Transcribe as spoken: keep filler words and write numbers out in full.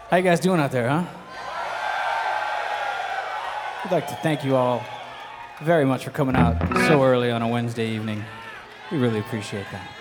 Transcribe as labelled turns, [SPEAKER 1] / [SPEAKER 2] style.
[SPEAKER 1] How you guys doing out there, huh? I'd like to thank you all very much for coming out so early on a Wednesday evening. We really appreciate that.